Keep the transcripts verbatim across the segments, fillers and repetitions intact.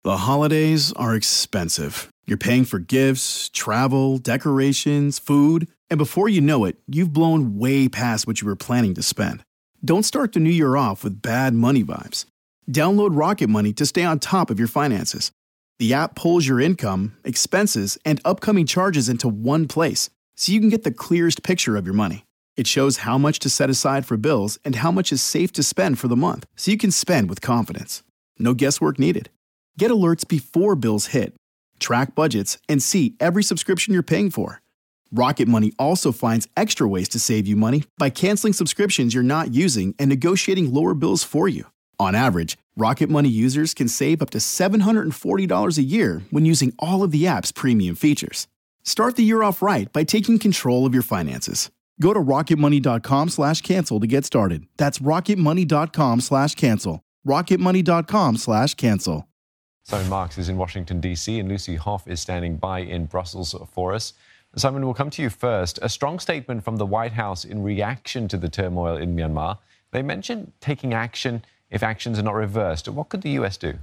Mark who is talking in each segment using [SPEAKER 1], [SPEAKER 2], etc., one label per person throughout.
[SPEAKER 1] The holidays are expensive. You're paying for gifts, travel, decorations, food, and before you know it, you've blown way past what you were planning to spend. Don't start the new year off with bad money vibes. Download Rocket Money to stay on top of your finances. The app pulls your income, expenses, and upcoming charges into one place, so you can get the clearest picture of your money. It shows how much to set aside for bills and how much is safe to spend for the month, so you can spend with confidence. No guesswork needed. Get alerts before bills hit, track budgets, and see every subscription you're paying for. Rocket Money also finds extra ways to save you money by canceling subscriptions you're not using and negotiating lower bills for you. On average, Rocket Money users can save up to seven hundred forty dollars a year when using all of the app's premium features. Start the year off right by taking control of your finances. Go to rocketmoney.com slash cancel to get started. That's rocketmoney.com slash cancel. rocketmoney.com slash cancel.
[SPEAKER 2] Simon Marks is in Washington, D C, and Lucy Hoff is standing by in Brussels for us. Simon, we'll come to you first. A strong statement from the White House in reaction to the turmoil in Myanmar. They mentioned taking action if actions are not reversed. What could the U S do?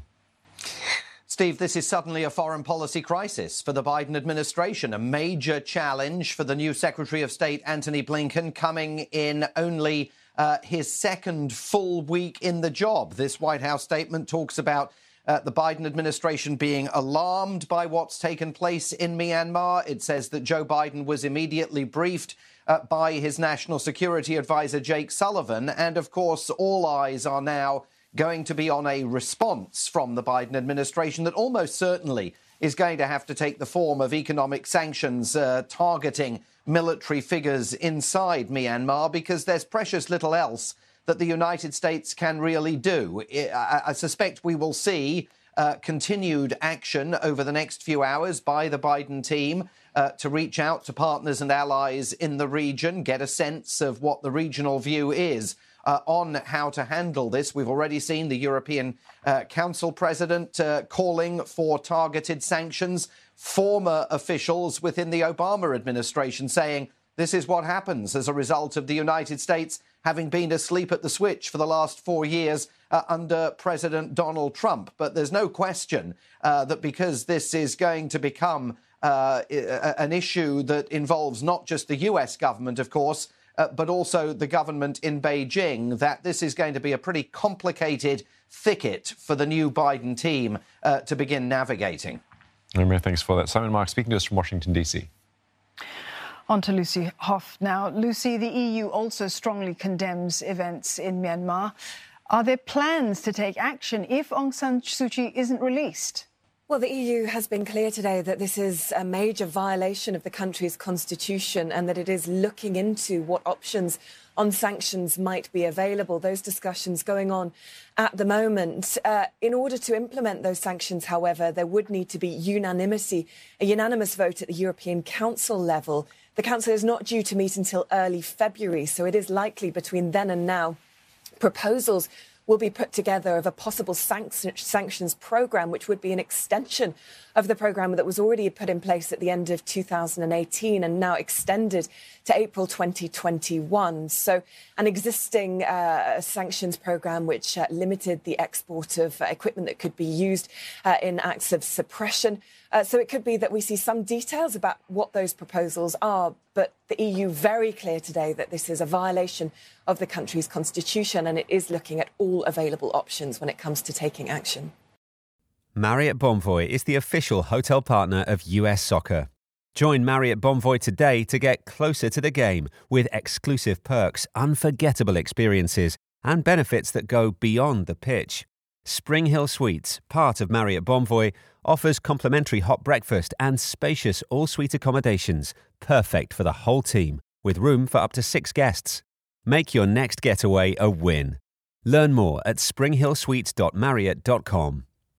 [SPEAKER 3] Steve, this is suddenly a foreign policy crisis for the Biden administration, a major challenge for the new Secretary of State, Antony Blinken, coming in only uh, his second full week in the job. This White House statement talks about Uh, the Biden administration being alarmed by what's taken place in Myanmar. It says that Joe Biden was immediately briefed uh, by his national security advisor, Jake Sullivan. And, of course, all eyes are now going to be on a response from the Biden administration that almost certainly is going to have to take the form of economic sanctions uh, targeting military figures inside Myanmar, because there's precious little else that the United States can really do. I, I suspect we will see uh, continued action over the next few hours by the Biden team uh, to reach out to partners and allies in the region, get a sense of what the regional view is uh, on how to handle this. We've already seen the European uh, Council president uh, calling for targeted sanctions, former officials within the Obama administration saying this is what happens as a result of the United States having been asleep at the switch for the last four years uh, under President Donald Trump. But there's no question uh, that because this is going to become uh, an issue that involves not just the U S government, of course, uh, but also the government in Beijing, that this is going to be a pretty complicated thicket for the new Biden team uh, to begin navigating.
[SPEAKER 2] Many thanks for that. Simon Marks speaking to us from Washington, D C.
[SPEAKER 4] On to Lucy Hoff now. Lucy, the E U also strongly condemns events in Myanmar. Are there plans to take action if Aung San Suu Kyi isn't released?
[SPEAKER 5] Well, the E U has been clear today that this is a major violation of the country's constitution and that it is looking into what options on sanctions might be available. Those discussions going on at the moment. Uh, in order to implement those sanctions, however, there would need to be unanimity, a unanimous vote at the European Council level. The Council is not due to meet until early February, so it is likely between then and now proposals will be put together of a possible sanc- sanctions programme, which would be an extension of the programme that was already put in place at the end of two thousand eighteen and now extended to April twenty twenty-one. So an existing uh, sanctions programme which uh, limited the export of uh, equipment that could be used uh, in acts of suppression. Uh, so it could be that we see some details about what those proposals are, but the E U very clear today that this is a violation of the country's constitution and it is looking at all available options when it comes to taking action.
[SPEAKER 6] Marriott Bonvoy is the official hotel partner of U S Soccer. Join Marriott Bonvoy today to get closer to the game with exclusive perks, unforgettable experiences and benefits that go beyond the pitch. Spring Hill Suites, part of Marriott Bonvoy, offers complimentary hot breakfast and spacious all-suite accommodations, perfect for the whole team, with room for up to six guests. Make your next getaway a win. Learn more at spring hill suites dot marriott dot com.